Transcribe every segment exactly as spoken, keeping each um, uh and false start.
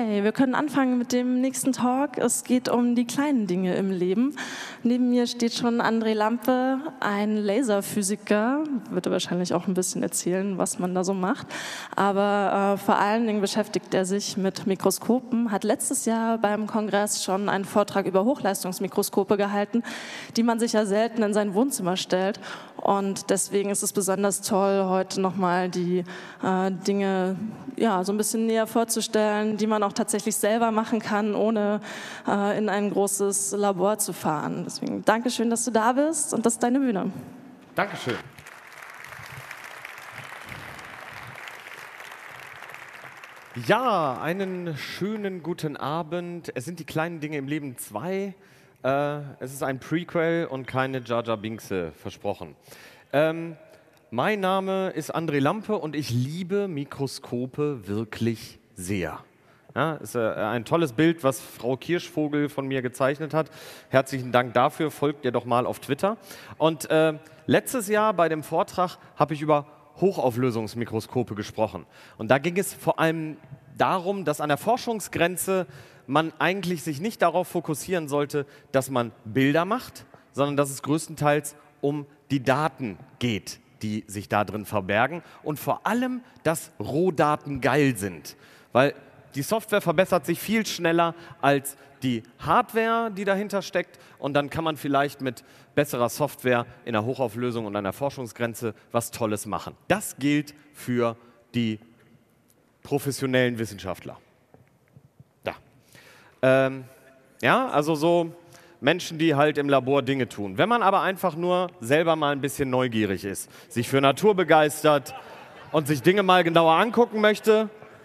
Okay, wir können anfangen mit dem nächsten Talk. Es geht um die kleinen Dinge im Leben. Neben mir steht schon André Lampe, ein Laserphysiker. Wird er wahrscheinlich auch ein bisschen erzählen, was man da so macht. Aber äh, vor allen Dingen beschäftigt er sich mit Mikroskopen, hat letztes Jahr beim Kongress schon einen Vortrag über Hochleistungsmikroskope gehalten, die man sich ja selten in sein Wohnzimmer stellt. Und deswegen ist es besonders toll, heute nochmal die äh, Dinge ja, so ein bisschen näher vorzustellen, die man auch tatsächlich selber machen kann, ohne äh, in ein großes Labor zu fahren. Deswegen danke schön, dass du da bist und das ist deine Bühne. Dankeschön. Ja, einen schönen guten Abend. Es sind die kleinen Dinge im Leben zwei. Äh, es ist ein Prequel und keine Jar Jar Binkse, versprochen. Ähm, mein Name ist André Lampe und ich liebe Mikroskope wirklich sehr. Ja, ist äh, ein tolles Bild, was Frau Kirschvogel von mir gezeichnet hat. Herzlichen Dank dafür, folgt ihr doch mal auf Twitter. Und äh, letztes Jahr bei dem Vortrag habe ich über Hochauflösungsmikroskope gesprochen. Und da ging es vor allem darum, dass an der Forschungsgrenze man eigentlich sich nicht darauf fokussieren sollte, dass man Bilder macht, sondern dass es größtenteils um die Daten geht, die sich da drin verbergen und vor allem, dass Rohdaten geil sind. Weil die Software verbessert sich viel schneller als die Hardware, die dahinter steckt, und dann kann man vielleicht mit besserer Software in der Hochauflösung und an der Forschungsgrenze was Tolles machen. Das gilt für die professionellen Wissenschaftler. Da. Ähm, ja, also so Menschen, die halt im Labor Dinge tun. Wenn man aber einfach nur selber mal ein bisschen neugierig ist, sich für Natur begeistert und sich Dinge mal genauer angucken möchte,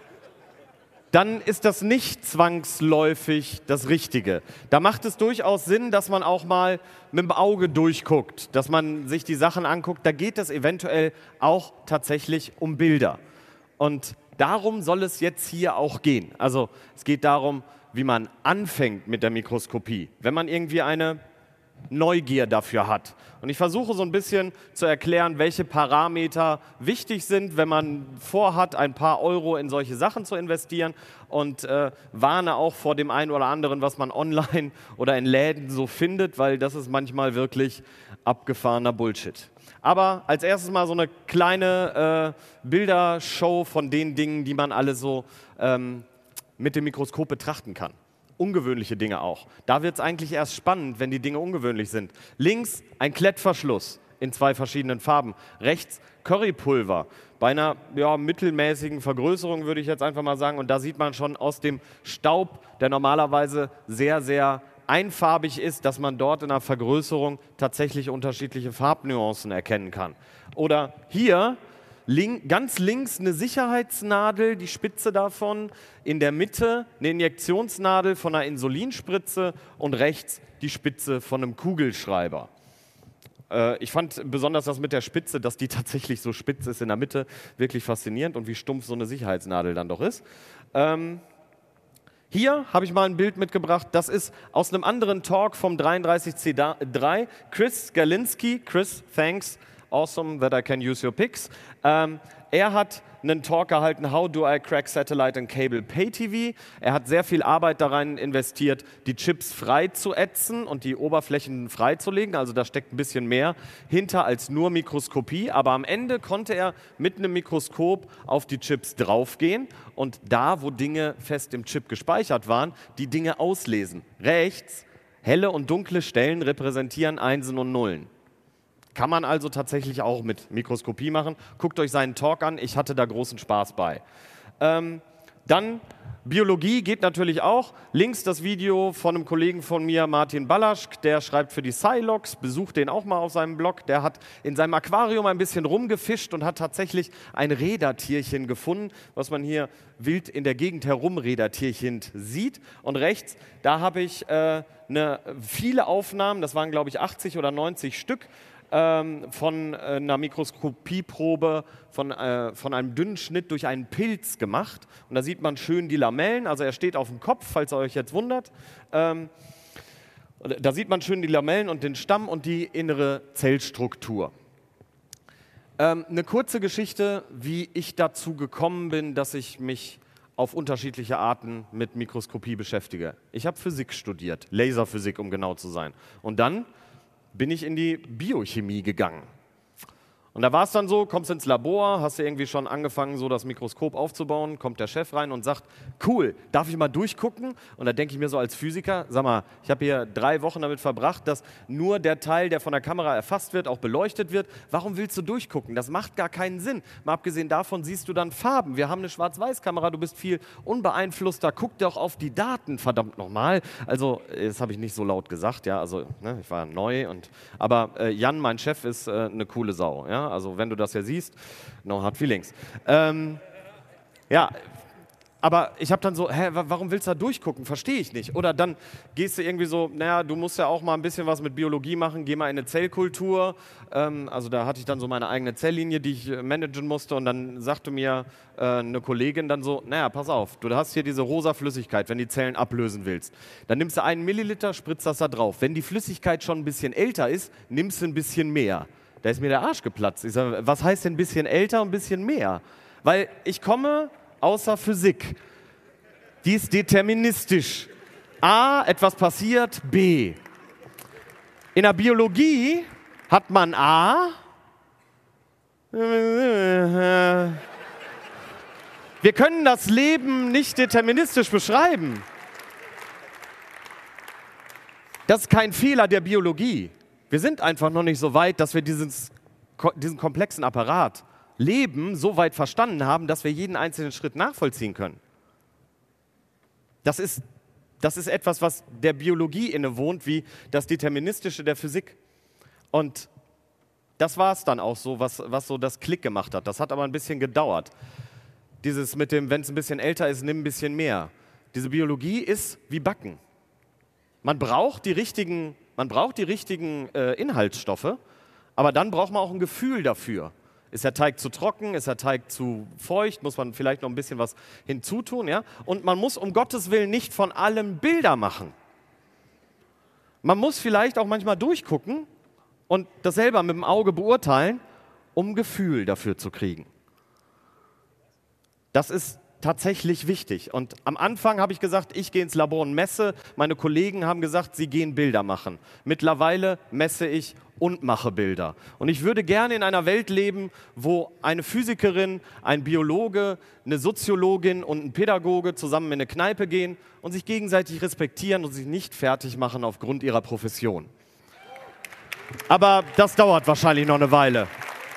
dann ist das nicht zwangsläufig das Richtige. Da macht es durchaus Sinn, dass man auch mal mit dem Auge durchguckt, dass man sich die Sachen anguckt. Da geht es eventuell auch tatsächlich um Bilder. Und darum soll es jetzt hier auch gehen. Also es geht darum, wie man anfängt mit der Mikroskopie, wenn man irgendwie eine Neugier dafür hat. Und ich versuche so ein bisschen zu erklären, welche Parameter wichtig sind, wenn man vorhat, ein paar Euro in solche Sachen zu investieren, und äh, warne auch vor dem einen oder anderen, was man online oder in Läden so findet, weil das ist manchmal wirklich abgefahrener Bullshit. Aber als erstes mal so eine kleine äh, Bildershow von den Dingen, die man alle so ähm, mit dem Mikroskop betrachten kann. Ungewöhnliche Dinge auch. Da wird es eigentlich erst spannend, wenn die Dinge ungewöhnlich sind. Links ein Klettverschluss in zwei verschiedenen Farben. Rechts Currypulver bei einer ja, mittelmäßigen Vergrößerung, würde ich jetzt einfach mal sagen. Und da sieht man schon aus dem Staub, der normalerweise sehr, sehr einfarbig ist, dass man dort in der Vergrößerung tatsächlich unterschiedliche Farbnuancen erkennen kann. Oder hier Link, ganz links eine Sicherheitsnadel, die Spitze davon, in der Mitte eine Injektionsnadel von einer Insulinspritze und rechts die Spitze von einem Kugelschreiber. Äh, ich fand besonders das mit der Spitze, dass die tatsächlich so spitz ist in der Mitte, wirklich faszinierend, und wie stumpf so eine Sicherheitsnadel dann doch ist. Ähm, Hier habe ich mal ein Bild mitgebracht, das ist aus einem anderen Talk vom dreiunddreißig C drei. Chris Skalinski, Chris, thanks. Awesome that I can use your pics. Ähm, er hat einen Talk gehalten, How do I crack Satellite and Cable Pay T V. Er hat sehr viel Arbeit darin investiert, die Chips frei zu ätzen und die Oberflächen freizulegen. Also da steckt ein bisschen mehr hinter als nur Mikroskopie. Aber am Ende konnte er mit einem Mikroskop auf die Chips draufgehen und da, wo Dinge fest im Chip gespeichert waren, die Dinge auslesen. Rechts, helle und dunkle Stellen repräsentieren Einsen und Nullen. Kann man also tatsächlich auch mit Mikroskopie machen. Guckt euch seinen Talk an, ich hatte da großen Spaß bei. Ähm, dann Biologie geht natürlich auch. Links das Video von einem Kollegen von mir, Martin Ballaschk, der schreibt für die Scilox, besucht den auch mal auf seinem Blog. Der hat in seinem Aquarium ein bisschen rumgefischt und hat tatsächlich ein Rädertierchen gefunden, was man hier wild in der Gegend herumrädertierchen sieht. Und rechts, da habe ich äh, eine, viele Aufnahmen, das waren glaube ich achtzig oder neunzig Stück, von einer Mikroskopieprobe von, äh, von einem dünnen Schnitt durch einen Pilz gemacht. Und da sieht man schön die Lamellen, also er steht auf dem Kopf, falls ihr euch jetzt wundert. Ähm, da sieht man schön die Lamellen und den Stamm und die innere Zellstruktur. Ähm, eine kurze Geschichte, wie ich dazu gekommen bin, dass ich mich auf unterschiedliche Arten mit Mikroskopie beschäftige. Ich habe Physik studiert, Laserphysik, um genau zu sein. Und dann bin ich in die Biochemie gegangen. Und da war es dann so, kommst ins Labor, hast du irgendwie schon angefangen, so das Mikroskop aufzubauen, kommt der Chef rein und sagt, cool, darf ich mal durchgucken? Und da denke ich mir so als Physiker, sag mal, ich habe hier drei Wochen damit verbracht, dass nur der Teil, der von der Kamera erfasst wird, auch beleuchtet wird. Warum willst du durchgucken? Das macht gar keinen Sinn. Mal abgesehen davon siehst du dann Farben. Wir haben eine Schwarz-Weiß-Kamera, du bist viel unbeeinflusster. Guck doch auf die Daten, verdammt nochmal. Also, das habe ich nicht so laut gesagt, ja, also ne, ich war neu. Und, aber äh, Jan, mein Chef, ist äh, eine coole Sau, ja. Also wenn du das ja siehst, no hard feelings. Ähm, ja, aber ich habe dann so, hä, warum willst du da durchgucken? Verstehe ich nicht. Oder dann gehst du irgendwie so, naja, du musst ja auch mal ein bisschen was mit Biologie machen, geh mal in eine Zellkultur. Ähm, also da hatte ich dann so meine eigene Zelllinie, die ich äh, managen musste. Und dann sagte mir äh, eine Kollegin dann so, naja, pass auf, du hast hier diese rosa Flüssigkeit, wenn die Zellen ablösen willst. Dann nimmst du einen Milliliter, spritzt das da drauf. Wenn die Flüssigkeit schon ein bisschen älter ist, nimmst du ein bisschen mehr. Da ist mir der Arsch geplatzt. Ich sage, was heißt denn ein bisschen älter und ein bisschen mehr? Weil ich komme aus der Physik. Die ist deterministisch. A, etwas passiert, B. In der Biologie hat man A. Wir können das Leben nicht deterministisch beschreiben. Das ist kein Fehler der Biologie. Wir sind einfach noch nicht so weit, dass wir dieses, diesen komplexen Apparat Leben so weit verstanden haben, dass wir jeden einzelnen Schritt nachvollziehen können. Das ist, das ist etwas, was der Biologie innewohnt, wie das Deterministische der Physik. Und das war es dann auch so, was, was so das Klick gemacht hat. Das hat aber ein bisschen gedauert. Dieses mit dem, wenn es ein bisschen älter ist, nimm ein bisschen mehr. Diese Biologie ist wie Backen. Man braucht die richtigen Man braucht die richtigen äh, Inhaltsstoffe, aber dann braucht man auch ein Gefühl dafür. Ist der Teig zu trocken, ist der Teig zu feucht, muss man vielleicht noch ein bisschen was hinzutun, ja? Und man muss um Gottes Willen nicht von allem Bilder machen. Man muss vielleicht auch manchmal durchgucken und das selber mit dem Auge beurteilen, um ein Gefühl dafür zu kriegen. Das ist tatsächlich wichtig. Und am Anfang habe ich gesagt, ich gehe ins Labor und messe. Meine Kollegen haben gesagt, sie gehen Bilder machen. Mittlerweile messe ich und mache Bilder. Und ich würde gerne in einer Welt leben, wo eine Physikerin, ein Biologe, eine Soziologin und ein Pädagoge zusammen in eine Kneipe gehen und sich gegenseitig respektieren und sich nicht fertig machen aufgrund ihrer Profession. Aber das dauert wahrscheinlich noch eine Weile.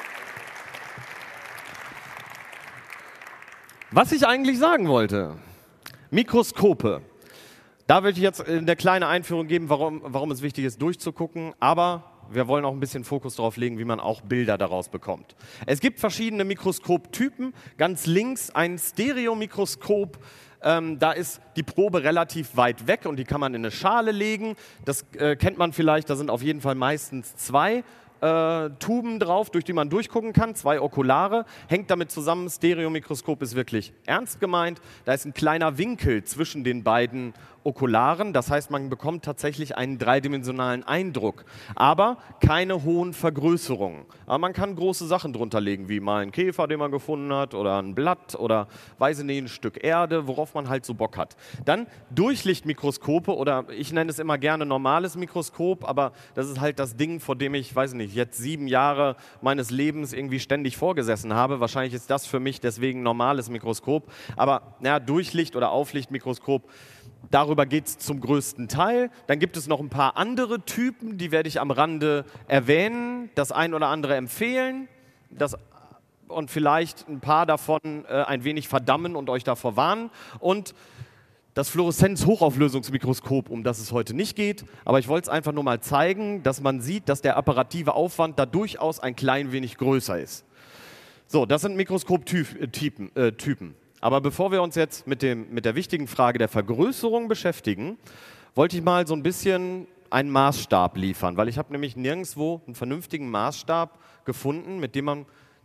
Was ich eigentlich sagen wollte, Mikroskope. Da würde ich jetzt eine kleine Einführung geben, warum, warum es wichtig ist, durchzugucken, aber wir wollen auch ein bisschen Fokus darauf legen, wie man auch Bilder daraus bekommt. Es gibt verschiedene Mikroskoptypen. Ganz links ein Stereomikroskop. Ähm, da ist die Probe relativ weit weg und die kann man in eine Schale legen. Das äh, kennt man vielleicht, da sind auf jeden Fall meistens zwei Äh, Tuben drauf, durch die man durchgucken kann, zwei Okulare, hängt damit zusammen. Stereomikroskop ist wirklich ernst gemeint. Da ist ein kleiner Winkel zwischen den beiden Okularen, das heißt, man bekommt tatsächlich einen dreidimensionalen Eindruck, aber keine hohen Vergrößerungen. Aber man kann große Sachen drunter legen, wie mal einen Käfer, den man gefunden hat, oder ein Blatt oder, weiß ich nicht, ein Stück Erde, worauf man halt so Bock hat. Dann Durchlichtmikroskope oder ich nenne es immer gerne normales Mikroskop, aber das ist halt das Ding, vor dem ich, weiß nicht, jetzt sieben Jahre meines Lebens irgendwie ständig vorgesessen habe. Wahrscheinlich ist das für mich deswegen normales Mikroskop, aber ja, Durchlicht- oder Auflichtmikroskop, darüber geht es zum größten Teil. Dann gibt es noch ein paar andere Typen, die werde ich am Rande erwähnen, das ein oder andere empfehlen das, und vielleicht ein paar davon äh, ein wenig verdammen und euch davor warnen. Und das Fluoreszenz-Hochauflösungsmikroskop, um das es heute nicht geht, aber ich wollte es einfach nur mal zeigen, dass man sieht, dass der apparative Aufwand da durchaus ein klein wenig größer ist. So, das sind Mikroskoptypen. Äh, Typen. Aber bevor wir uns jetzt mit, dem, mit der wichtigen Frage der Vergrößerung beschäftigen, wollte ich mal so ein bisschen einen Maßstab liefern, weil ich habe nämlich nirgendwo einen vernünftigen Maßstab gefunden, mit dem man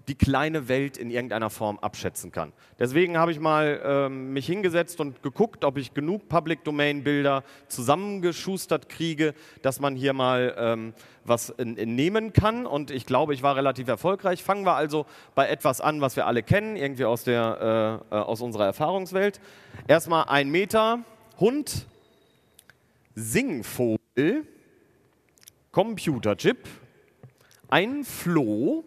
die kleine Welt in irgendeiner Form abschätzen kann. Deswegen habe ich mal ähm, mich hingesetzt und geguckt, ob ich genug Public-Domain-Bilder zusammengeschustert kriege, dass man hier mal ähm, was in, in nehmen kann. Und ich glaube, ich war relativ erfolgreich. Fangen wir also bei etwas an, was wir alle kennen, irgendwie aus, der, äh, aus unserer Erfahrungswelt. Erstmal ein Meter, Hund, Singvogel, Computerchip, ein Floh,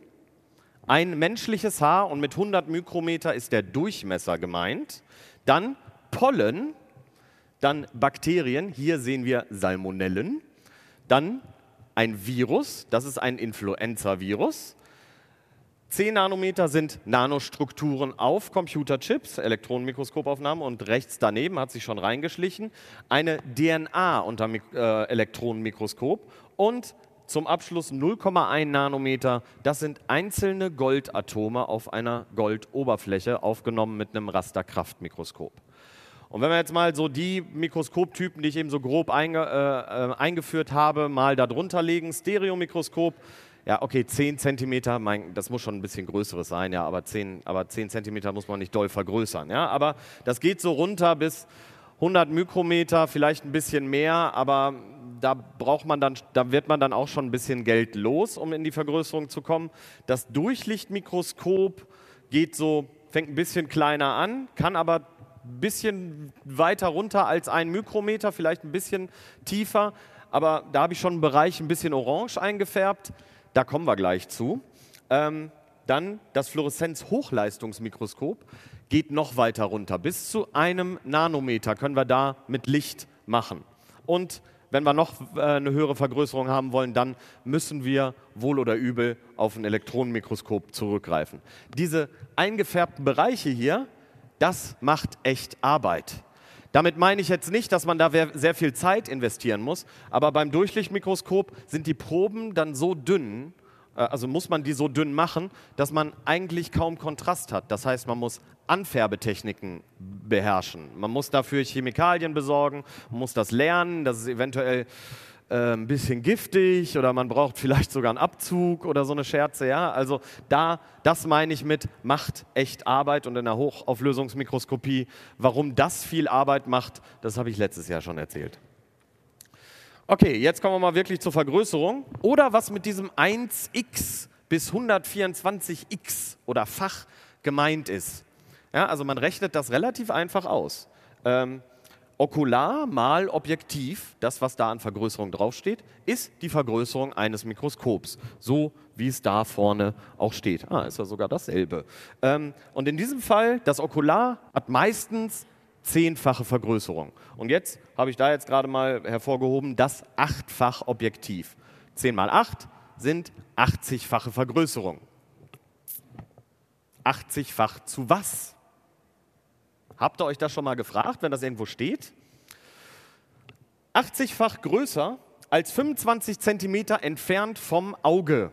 ein menschliches Haar und mit hundert Mikrometer ist der Durchmesser gemeint. Dann Pollen, dann Bakterien, hier sehen wir Salmonellen. Dann ein Virus, das ist ein Influenza-Virus. zehn Nanometer sind Nanostrukturen auf Computerchips, Elektronenmikroskopaufnahme und rechts daneben hat sich schon reingeschlichen eine D N A unter äh, Elektronenmikroskop und zum Abschluss null Komma eins Nanometer, das sind einzelne Goldatome auf einer Goldoberfläche, aufgenommen mit einem Rasterkraftmikroskop. Und wenn wir jetzt mal so die Mikroskoptypen, die ich eben so grob einge, äh, eingeführt habe, mal darunter legen, Stereomikroskop, ja okay, zehn Zentimeter, mein, das muss schon ein bisschen größeres sein, ja, aber zehn, aber zehn Zentimeter muss man nicht doll vergrößern, ja, aber das geht so runter bis hundert Mikrometer, vielleicht ein bisschen mehr, aber da braucht man dann, da wird man dann auch schon ein bisschen Geld los, um in die Vergrößerung zu kommen. Das Durchlichtmikroskop geht so, fängt ein bisschen kleiner an, kann aber ein bisschen weiter runter als ein Mikrometer, vielleicht ein bisschen tiefer, aber da habe ich schon einen Bereich ein bisschen orange eingefärbt, da kommen wir gleich zu. Ähm, dann das Fluoreszenz-Hochleistungsmikroskop geht noch weiter runter, bis zu einem Nanometer können wir da mit Licht machen. Und wenn wir noch äh, eine höhere Vergrößerung haben wollen, dann müssen wir wohl oder übel auf ein Elektronenmikroskop zurückgreifen. Diese eingefärbten Bereiche hier, das macht echt Arbeit. Damit meine ich jetzt nicht, dass man da sehr viel Zeit investieren muss, aber beim Durchlichtmikroskop sind die Proben dann so dünn, also muss man die so dünn machen, dass man eigentlich kaum Kontrast hat. Das heißt, man muss Anfärbetechniken beherrschen. Man muss dafür Chemikalien besorgen, man muss das lernen, das ist eventuell äh, ein bisschen giftig oder man braucht vielleicht sogar einen Abzug oder so eine Scherze. Ja? Also da, das meine ich mit, macht echt Arbeit und in der Hochauflösungsmikroskopie, warum das viel Arbeit macht, das habe ich letztes Jahr schon erzählt. Okay, jetzt kommen wir mal wirklich zur Vergrößerung. Oder was mit diesem eins x bis hundertvierundzwanzig x oder Fach gemeint ist. Ja, also man rechnet das relativ einfach aus. Ähm, Okular mal Objektiv, das was da an Vergrößerung draufsteht, ist die Vergrößerung eines Mikroskops. So wie es da vorne auch steht. Ah, ist ja sogar dasselbe. Ähm, und in diesem Fall, das Okular hat meistens zehnfache Vergrößerung. Und jetzt habe ich da jetzt gerade mal hervorgehoben, das achtfach Objektiv. zehn mal acht sind achtzigfache Vergrößerung. achtzigfach zu was? Habt ihr euch das schon mal gefragt, wenn das irgendwo steht? achtzigfach größer als fünfundzwanzig Zentimeter entfernt vom Auge.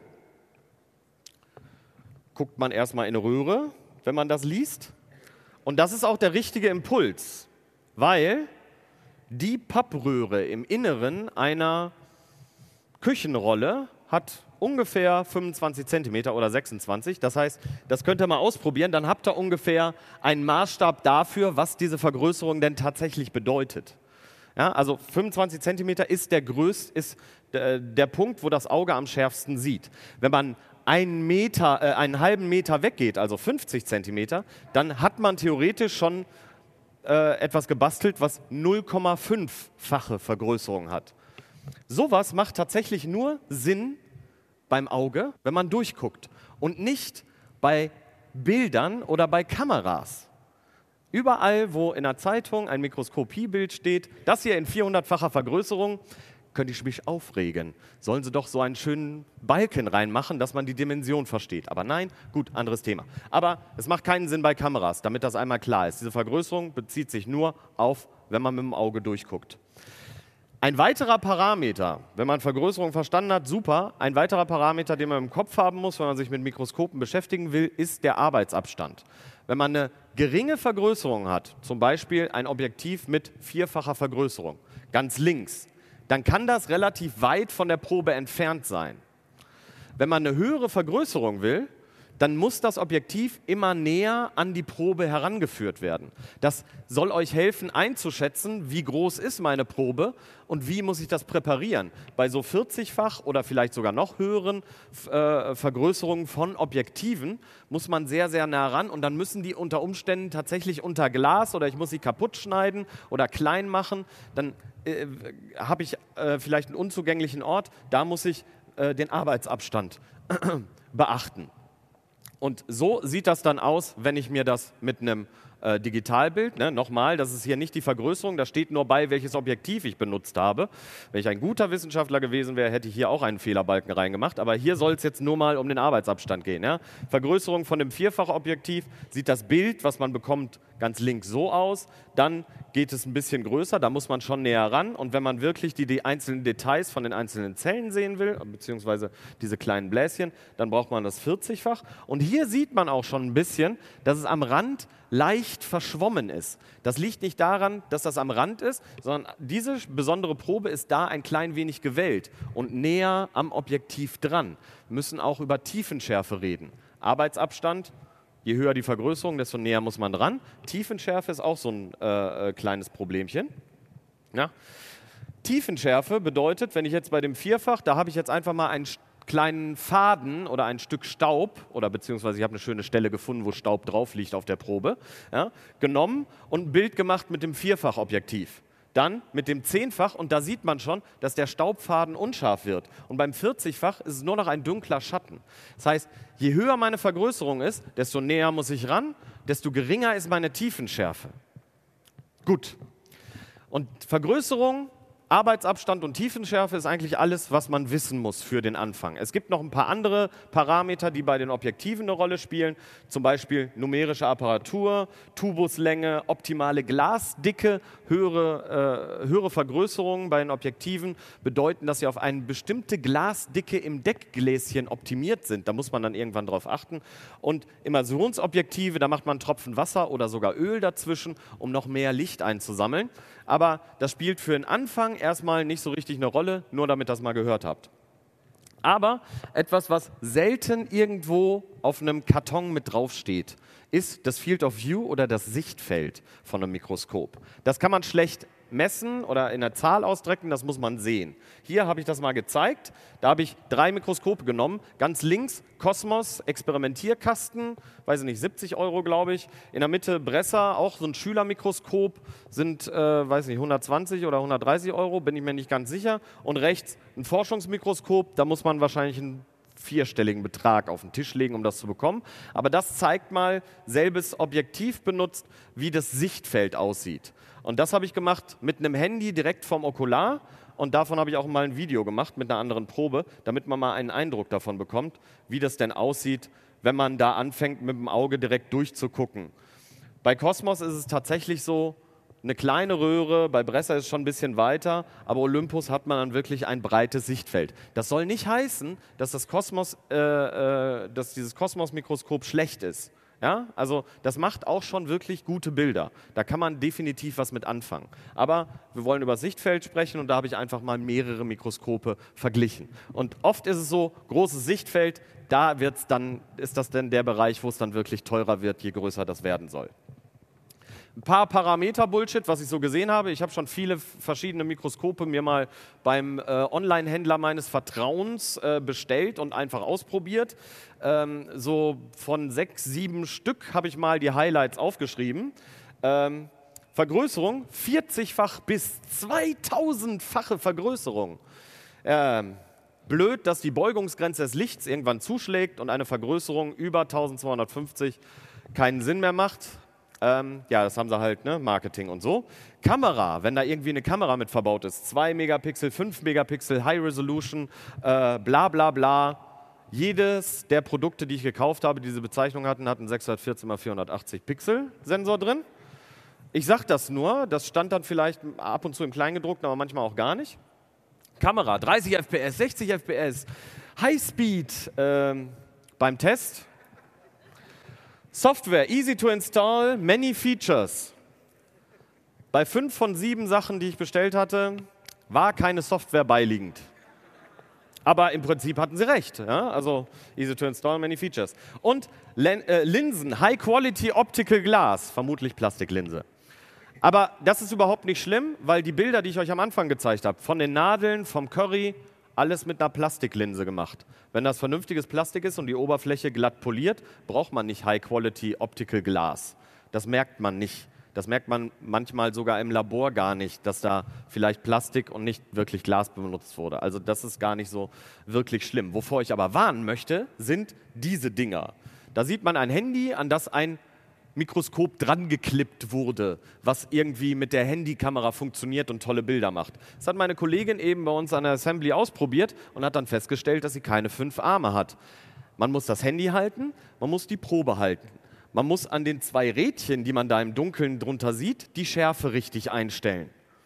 Guckt man erstmal in eine Röhre, wenn man das liest. Und das ist auch der richtige Impuls, weil die Pappröhre im Inneren einer Küchenrolle hat ungefähr fünfundzwanzig Zentimeter oder sechsundzwanzig. Das heißt, das könnt ihr mal ausprobieren, dann habt ihr ungefähr einen Maßstab dafür, was diese Vergrößerung denn tatsächlich bedeutet. Ja, also fünfundzwanzig Zentimeter ist der größte, ist der, der Punkt, wo das Auge am schärfsten sieht. Wenn man einen Meter, äh, einen halben Meter weggeht, also fünfzig Zentimeter, dann hat man theoretisch schon äh, etwas gebastelt, was null Komma fünf-fache Vergrößerung hat. Sowas macht tatsächlich nur Sinn beim Auge, wenn man durchguckt und nicht bei Bildern oder bei Kameras. Überall, wo in der Zeitung ein Mikroskopiebild steht, das hier in vierhundertfacher Vergrößerung, könnte ich mich aufregen. Sollen sie doch so einen schönen Balken reinmachen, dass man die Dimension versteht. Aber nein, gut, anderes Thema. Aber es macht keinen Sinn bei Kameras, damit das einmal klar ist. Diese Vergrößerung bezieht sich nur auf, wenn man mit dem Auge durchguckt. Ein weiterer Parameter, wenn man Vergrößerung verstanden hat, super. Ein weiterer Parameter, den man im Kopf haben muss, wenn man sich mit Mikroskopen beschäftigen will, ist der Arbeitsabstand. Wenn man eine geringe Vergrößerung hat, zum Beispiel ein Objektiv mit vierfacher Vergrößerung, ganz links, dann kann das relativ weit von der Probe entfernt sein. Wenn man eine höhere Vergrößerung will, dann muss das Objektiv immer näher an die Probe herangeführt werden. Das soll euch helfen einzuschätzen, wie groß ist meine Probe und wie muss ich das präparieren. Bei so vierzigfach oder vielleicht sogar noch höheren äh, Vergrößerungen von Objektiven muss man sehr, sehr nah ran und dann müssen die unter Umständen tatsächlich unter Glas oder ich muss sie kaputt schneiden oder klein machen. Dann äh, habe ich äh, vielleicht einen unzugänglichen Ort, da muss ich äh, den Arbeitsabstand beachten. Und so sieht das dann aus, wenn ich mir das mit einem äh, Digitalbild, ne, nochmal, das ist hier nicht die Vergrößerung, da steht nur bei, welches Objektiv ich benutzt habe. Wenn ich ein guter Wissenschaftler gewesen wäre, hätte ich hier auch einen Fehlerbalken reingemacht, aber hier soll es jetzt nur mal um den Arbeitsabstand gehen. Ja? Vergrößerung von dem Vierfachobjektiv sieht das Bild, was man bekommt, ganz links so aus, dann geht es ein bisschen größer, da muss man schon näher ran und wenn man wirklich die, die einzelnen Details von den einzelnen Zellen sehen will, beziehungsweise diese kleinen Bläschen, dann braucht man das vierzigfach und hier sieht man auch schon ein bisschen, dass es am Rand leicht verschwommen ist. Das liegt nicht daran, dass das am Rand ist, sondern diese besondere Probe ist da ein klein wenig gewellt und näher am Objektiv dran. Wir müssen auch über Tiefenschärfe reden. Arbeitsabstand, je höher die Vergrößerung, desto näher muss man dran. Tiefenschärfe ist auch so ein äh, äh, kleines Problemchen. Ja? Tiefenschärfe bedeutet, wenn ich jetzt bei dem Vierfach, da habe ich jetzt einfach mal einen kleinen Faden oder ein Stück Staub, oder beziehungsweise ich habe eine schöne Stelle gefunden, wo Staub drauf liegt auf der Probe, ja, genommen und ein Bild gemacht mit dem Vierfachobjektiv. Dann mit dem Zehnfach und da sieht man schon, dass der Staubfaden unscharf wird. Und beim vierzigfach ist es nur noch ein dunkler Schatten. Das heißt, je höher meine Vergrößerung ist, desto näher muss ich ran, desto geringer ist meine Tiefenschärfe. Gut. Und Vergrößerung, Arbeitsabstand und Tiefenschärfe ist eigentlich alles, was man wissen muss für den Anfang. Es gibt noch ein paar andere Parameter, die bei den Objektiven eine Rolle spielen, zum Beispiel numerische Apparatur, Tubuslänge, optimale Glasdicke, höhere, äh, höhere Vergrößerungen bei den Objektiven bedeuten, dass sie auf eine bestimmte Glasdicke im Deckgläschen optimiert sind. Da muss man dann irgendwann drauf achten. Und Immersionsobjektive, da macht man einen Tropfen Wasser oder sogar Öl dazwischen, um noch mehr Licht einzusammeln. Aber das spielt für den Anfang erstmal nicht so richtig eine Rolle, nur damit ihr das mal gehört habt. Aber etwas, was selten irgendwo auf einem Karton mit draufsteht, ist das Field of View oder das Sichtfeld von einem Mikroskop. Das kann man schlecht messen oder in der Zahl ausdrücken, das muss man sehen. Hier habe ich das mal gezeigt. Da habe ich drei Mikroskope genommen. Ganz links Cosmos Experimentierkasten, weiß ich nicht, siebzig Euro, glaube ich. In der Mitte Bresser, auch so ein Schülermikroskop, sind, äh, weiß nicht, hundertzwanzig oder hundertdreißig Euro, bin ich mir nicht ganz sicher. Und rechts ein Forschungsmikroskop, da muss man wahrscheinlich einen vierstelligen Betrag auf den Tisch legen, um das zu bekommen. Aber das zeigt mal, selbes Objektiv benutzt, wie das Sichtfeld aussieht. Und das habe ich gemacht mit einem Handy direkt vom Okular und davon habe ich auch mal ein Video gemacht mit einer anderen Probe, damit man mal einen Eindruck davon bekommt, wie das denn aussieht, wenn man da anfängt, mit dem Auge direkt durchzugucken. Bei Cosmos ist es tatsächlich so, eine kleine Röhre, bei Bresser ist es schon ein bisschen weiter, aber Olympus hat man dann wirklich ein breites Sichtfeld. Das soll nicht heißen, dass, das Cosmos, äh, äh, dass dieses Cosmos-Mikroskop schlecht ist. Ja? Also das macht auch schon wirklich gute Bilder. Da kann man definitiv was mit anfangen. Aber wir wollen über Sichtfeld sprechen und da habe ich einfach mal mehrere Mikroskope verglichen. Und oft ist es so, großes Sichtfeld, da wird's dann, ist das dann der Bereich, wo es dann wirklich teurer wird, je größer das werden soll. Ein paar Parameter-Bullshit, was ich so gesehen habe. Ich habe schon viele verschiedene Mikroskope mir mal beim äh, Online-Händler meines Vertrauens äh, bestellt und einfach ausprobiert. Ähm, so von sechs, sieben Stück habe ich mal die Highlights aufgeschrieben. Ähm, Vergrößerung, vierzigfach bis zweitausendfache Vergrößerung. Ähm, blöd, dass die Beugungsgrenze des Lichts irgendwann zuschlägt und eine Vergrößerung über eintausendzweihundertfünfzig keinen Sinn mehr macht. Ähm, ja, das haben sie halt, ne, Marketing und so. Kamera, wenn da irgendwie eine Kamera mit verbaut ist, zwei Megapixel, fünf Megapixel, High Resolution, äh, bla bla bla. Jedes der Produkte, die ich gekauft habe, die diese Bezeichnung hatten, hat einen sechshundertvierzehn mal vierhundertachtzig Pixel Sensor drin. Ich sage das nur, das stand dann vielleicht ab und zu im Kleingedruckten, aber manchmal auch gar nicht. Kamera, dreißig F P S, sechzig F P S, Highspeed ähm, beim Test. Software, easy to install, many features. Bei fünf von sieben Sachen, die ich bestellt hatte, war keine Software beiliegend. Aber im Prinzip hatten sie recht. Ja? Also easy to install, many features. Und Len äh, Linsen, High Quality Optical Glass, vermutlich Plastiklinse. Aber das ist überhaupt nicht schlimm, weil die Bilder, die ich euch am Anfang gezeigt habe, von den Nadeln, vom Curry, alles mit einer Plastiklinse gemacht. Wenn das vernünftiges Plastik ist und die Oberfläche glatt poliert, braucht man nicht High Quality Optical Glass. Das merkt man nicht. Das merkt man manchmal sogar im Labor gar nicht, dass da vielleicht Plastik und nicht wirklich Glas benutzt wurde. Also das ist gar nicht so wirklich schlimm. Wovor ich aber warnen möchte, sind diese Dinger. Da sieht man ein Handy, an das ein Mikroskop dran geklippt wurde, was irgendwie mit der Handykamera funktioniert und tolle Bilder macht. Das hat meine Kollegin eben bei uns an der Assembly ausprobiert und hat dann festgestellt, dass sie keine fünf Arme hat. Man muss das Handy halten, man muss die Probe halten. Man muss an den zwei Rädchen, die man da im Dunkeln drunter sieht, die Schärfe richtig einstellen.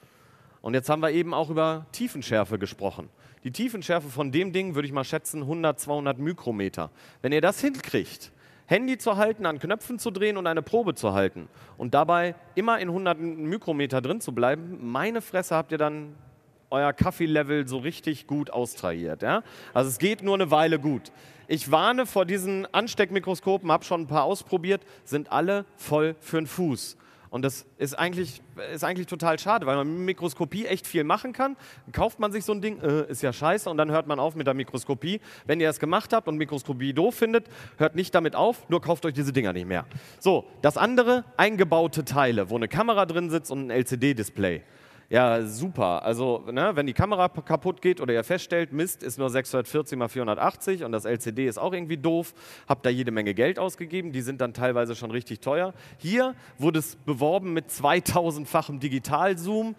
Und jetzt haben wir eben auch über Tiefenschärfe gesprochen. Die Tiefenschärfe von dem Ding würde ich mal schätzen hundert, zweihundert Mikrometer. Wenn ihr das hinkriegt, Handy zu halten, an Knöpfen zu drehen und eine Probe zu halten und dabei immer in hundert Mikrometer drin zu bleiben, meine Fresse, habt ihr dann euer Kaffee-Level so richtig gut austrahiert. Ja? Also es geht nur eine Weile gut. Ich warne vor diesen Ansteckmikroskopen, habe schon ein paar ausprobiert, sind alle voll für den Fuß. Und das ist eigentlich, ist eigentlich total schade, weil man mit Mikroskopie echt viel machen kann. Dann kauft man sich so ein Ding, äh, ist ja scheiße, und dann hört man auf mit der Mikroskopie. Wenn ihr das gemacht habt und Mikroskopie doof findet, hört nicht damit auf, nur kauft euch diese Dinger nicht mehr. So, das andere, eingebaute Teile, wo eine Kamera drin sitzt und ein L C D-Display. Ja, super. Also, ne, wenn die Kamera kaputt geht oder ihr feststellt, Mist, ist nur sechshundertvierzig mal vierhundertachtzig und das L C D ist auch irgendwie doof, habt da jede Menge Geld ausgegeben, die sind dann teilweise schon richtig teuer. Hier wurde es beworben mit zweitausendfachem Digitalzoom.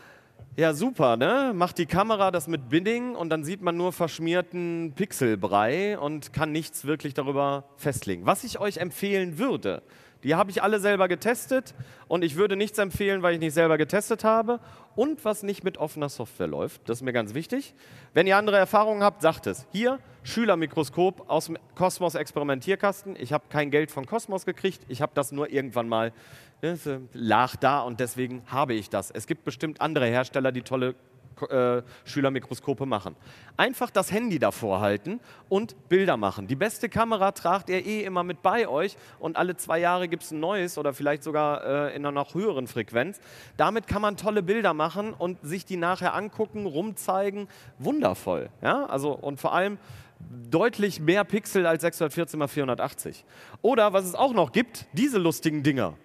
Ja, super, ne? Macht die Kamera das mit Bidding und dann sieht man nur verschmierten Pixelbrei und kann nichts wirklich darüber festlegen. Was ich euch empfehlen würde, die habe ich alle selber getestet und ich würde nichts empfehlen, weil ich nicht selber getestet habe und was nicht mit offener Software läuft. Das ist mir ganz wichtig. Wenn ihr andere Erfahrungen habt, sagt es. Hier, Schülermikroskop aus dem Cosmos Experimentierkasten. Ich habe kein Geld von Cosmos gekriegt, ich habe das nur irgendwann mal, das lag da und deswegen habe ich das. Es gibt bestimmt andere Hersteller, die tolle Äh, Schülermikroskope machen. Einfach das Handy davor halten und Bilder machen. Die beste Kamera tragt ihr eh immer mit bei euch und alle zwei Jahre gibt es ein neues oder vielleicht sogar äh, in einer noch höheren Frequenz. Damit kann man tolle Bilder machen und sich die nachher angucken, rumzeigen. Wundervoll. Ja? Also, und vor allem deutlich mehr Pixel als sechshundertvierzehn mal vierhundertachtzig. Oder was es auch noch gibt, diese lustigen Dinger.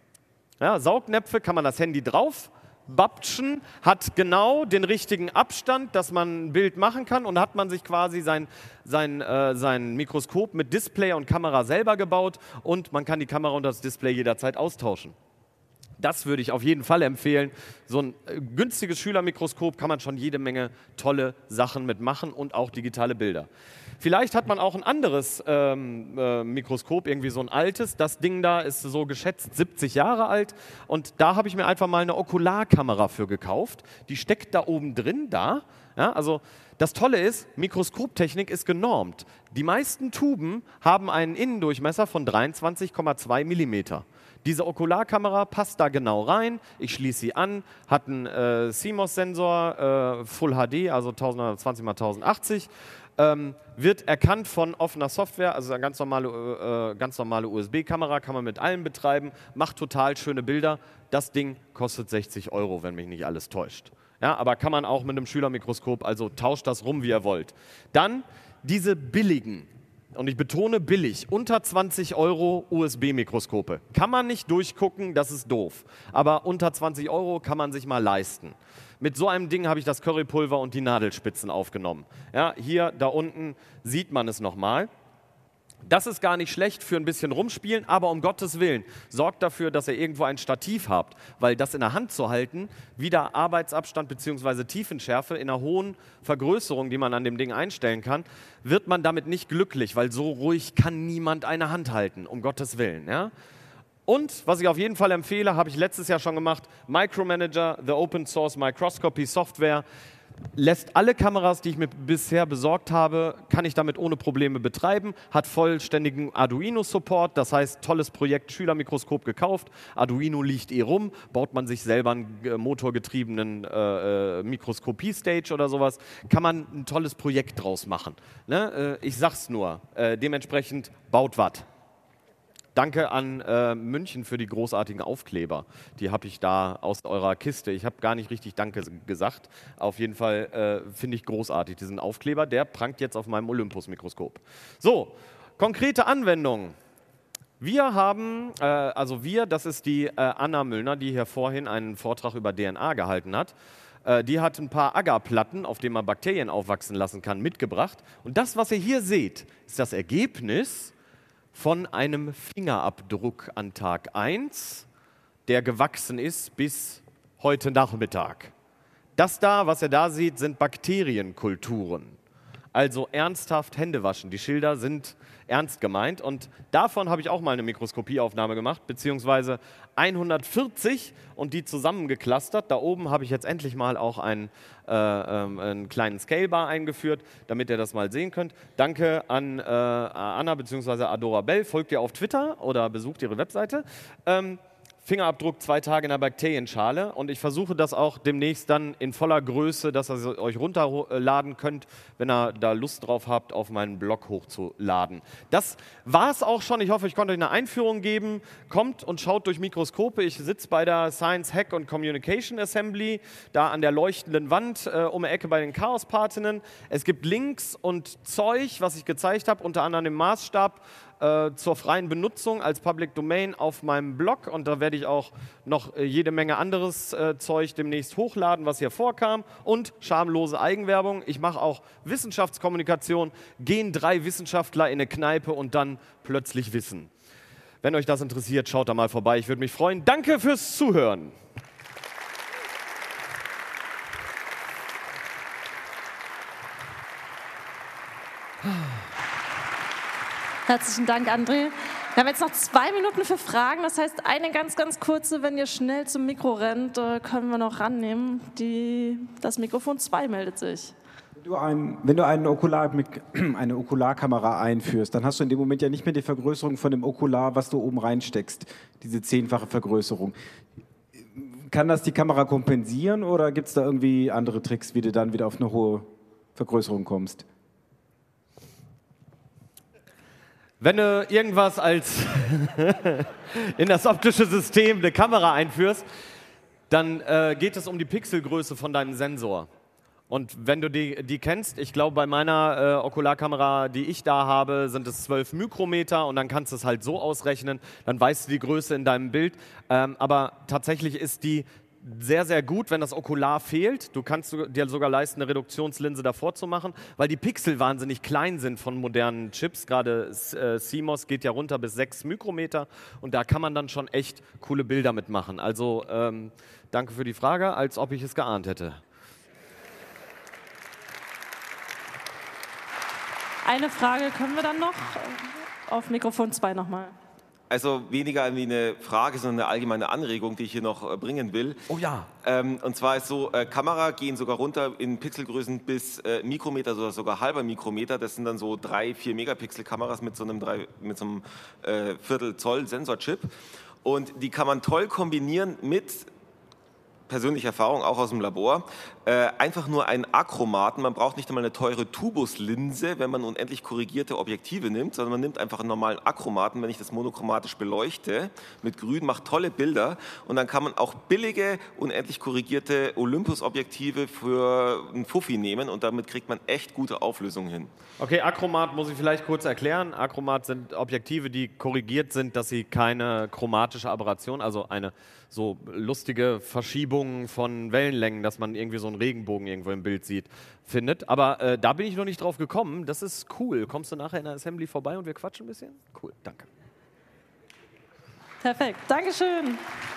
Ja, Saugnäpfe, kann man das Handy drauf babtschen, hat genau den richtigen Abstand, dass man ein Bild machen kann und hat man sich quasi sein, sein, äh, sein Mikroskop mit Display und Kamera selber gebaut und man kann die Kamera und das Display jederzeit austauschen. Das würde ich auf jeden Fall empfehlen. So ein äh, günstiges Schülermikroskop kann man schon jede Menge tolle Sachen mitmachen und auch digitale Bilder. Vielleicht hat man auch ein anderes ähm, äh, Mikroskop, irgendwie so ein altes. Das Ding da ist so geschätzt siebzig Jahre alt und da habe ich mir einfach mal eine Okularkamera für gekauft. Die steckt da oben drin, da. Ja, also das Tolle ist, Mikroskoptechnik ist genormt. Die meisten Tuben haben einen Innendurchmesser von dreiundzwanzig Komma zwei Millimeter. Diese Okularkamera passt da genau rein, ich schließe sie an, hat einen äh, C M O S-Sensor, äh, Full H D, also elfhundertzwanzig mal tausendachtzig, ähm, wird erkannt von offener Software, also eine ganz normale, äh, ganz normale U S B-Kamera, kann man mit allem betreiben, macht total schöne Bilder. Das Ding kostet sechzig Euro, wenn mich nicht alles täuscht. Ja, aber kann man auch mit einem Schülermikroskop, also tauscht das rum, wie ihr wollt. Dann diese billigen, und ich betone billig, unter zwanzig Euro U S B-Mikroskope. Kann man nicht durchgucken, das ist doof. Aber unter zwanzig Euro kann man sich mal leisten. Mit so einem Ding habe ich das Currypulver und die Nadelspitzen aufgenommen. Ja, hier, da unten sieht man es nochmal. Das ist gar nicht schlecht für ein bisschen rumspielen, aber um Gottes Willen, sorgt dafür, dass ihr irgendwo ein Stativ habt, weil das in der Hand zu halten, wieder Arbeitsabstand bzw. Tiefenschärfe in einer hohen Vergrößerung, die man an dem Ding einstellen kann, wird man damit nicht glücklich, weil so ruhig kann niemand eine Hand halten, um Gottes Willen. Ja? Und, was ich auf jeden Fall empfehle, habe ich letztes Jahr schon gemacht, Micromanager, the Open Source Microscopy Software. lässt alle Kameras, die ich mir bisher besorgt habe, kann ich damit ohne Probleme betreiben, hat vollständigen Arduino-Support, das heißt, tolles Projekt, Schülermikroskop gekauft, Arduino liegt eh rum, baut man sich selber einen äh, motorgetriebenen äh, äh, Mikroskopie-Stage oder sowas, kann man ein tolles Projekt draus machen. Ne? Äh, ich sag's nur, äh, dementsprechend baut was. Danke an äh, München für die großartigen Aufkleber. Die habe ich da aus eurer Kiste. Ich habe gar nicht richtig Danke gesagt. Auf jeden Fall äh, finde ich großartig diesen Aufkleber. Der prangt jetzt auf meinem Olympus-Mikroskop. So, konkrete Anwendungen. Wir haben, äh, also wir, das ist die äh, Anna Müllner, die hier vorhin einen Vortrag über D N A gehalten hat. Äh, die hat ein paar Agarplatten, auf denen man Bakterien aufwachsen lassen kann, mitgebracht. Und das, was ihr hier seht, ist das Ergebnis von einem Fingerabdruck an Tag eins, der gewachsen ist bis heute Nachmittag. Das da, was ihr da seht, sind Bakterienkulturen. Also ernsthaft Hände waschen. Die Schilder sind ernst gemeint. Und davon habe ich auch mal eine Mikroskopieaufnahme gemacht, beziehungsweise hundertvierzig und die zusammengeklustert. Da oben habe ich jetzt endlich mal auch einen, äh, ähm, einen kleinen Scalebar eingeführt, damit ihr das mal sehen könnt. Danke an äh, Anna bzw. Adora Bell. Folgt ihr auf Twitter oder besucht ihre Webseite. Ähm, Fingerabdruck, zwei Tage in der Bakterienschale, und ich versuche das auch demnächst dann in voller Größe, dass ihr euch runterladen könnt, wenn ihr da Lust drauf habt, auf meinen Blog hochzuladen. Das war es auch schon. Ich hoffe, ich konnte euch eine Einführung geben. Kommt und schaut durch Mikroskope. Ich sitze bei der Science Hack und Communication Assembly, da an der leuchtenden Wand äh, um die Ecke bei den Chaos-Partinnen. Es gibt Links und Zeug, was ich gezeigt habe, unter anderem im Maßstab Äh, zur freien Benutzung als Public Domain auf meinem Blog, und da werde ich auch noch äh, jede Menge anderes äh, Zeug demnächst hochladen, was hier vorkam, und schamlose Eigenwerbung. Ich mache auch Wissenschaftskommunikation, gehen drei Wissenschaftler in eine Kneipe und dann plötzlich Wissen. Wenn euch das interessiert, schaut da mal vorbei, ich würde mich freuen. Danke fürs Zuhören. Herzlichen Dank, André. Wir haben jetzt noch zwei Minuten für Fragen. Das heißt, eine ganz, ganz kurze, wenn ihr schnell zum Mikro rennt, können wir noch rannehmen. Die, das Mikrofon zwei meldet sich. Wenn du, ein, wenn du einen Okular, eine Okularkamera einführst, dann hast du in dem Moment ja nicht mehr die Vergrößerung von dem Okular, was du oben reinsteckst, diese zehnfache Vergrößerung. Kann das die Kamera kompensieren, oder gibt es da irgendwie andere Tricks, wie du dann wieder auf eine hohe Vergrößerung kommst? Wenn du irgendwas als in das optische System eine Kamera einführst, dann äh, geht es um die Pixelgröße von deinem Sensor. Und wenn du die, die kennst, ich glaube, bei meiner äh, Okularkamera, die ich da habe, sind es zwölf Mikrometer, und dann kannst du es halt so ausrechnen, dann weißt du die Größe in deinem Bild. Ähm, aber tatsächlich ist die sehr, sehr gut, wenn das Okular fehlt. Du kannst dir sogar leisten, eine Reduktionslinse davor zu machen, weil die Pixel wahnsinnig klein sind von modernen Chips. Gerade äh, C M O S geht ja runter bis sechs Mikrometer, und da kann man dann schon echt coole Bilder mitmachen. Also ähm, danke für die Frage, als ob ich es geahnt hätte. Eine Frage können wir dann noch auf Mikrofon zwei nochmal. Also weniger wie eine Frage, sondern eine allgemeine Anregung, die ich hier noch äh, bringen will. Oh ja. Ähm, und zwar ist so, äh, Kamera gehen sogar runter in Pixelgrößen bis äh, Mikrometer oder sogar halber Mikrometer. Das sind dann so drei, vier Megapixel Kameras mit so einem, drei, mit so einem äh, Viertel Zoll Sensorchip. Und die kann man toll kombinieren mit persönliche Erfahrung, auch aus dem Labor, äh, einfach nur einen Achromaten. Man braucht nicht einmal eine teure Tubuslinse, wenn man unendlich korrigierte Objektive nimmt, sondern man nimmt einfach einen normalen Achromaten, wenn ich das monochromatisch beleuchte, mit Grün, macht tolle Bilder, und dann kann man auch billige, unendlich korrigierte Olympus-Objektive für einen Fuffi nehmen, und damit kriegt man echt gute Auflösungen hin. Okay, Achromat muss ich vielleicht kurz erklären. Achromat sind Objektive, die korrigiert sind, dass sie keine chromatische Aberration, also eine so lustige Verschiebung von Wellenlängen, dass man irgendwie so einen Regenbogen irgendwo im Bild sieht, findet. Aber äh, da bin ich noch nicht drauf gekommen. Das ist cool. Kommst du nachher in der Assembly vorbei und wir quatschen ein bisschen? Cool, danke. Perfekt, Dankeschön.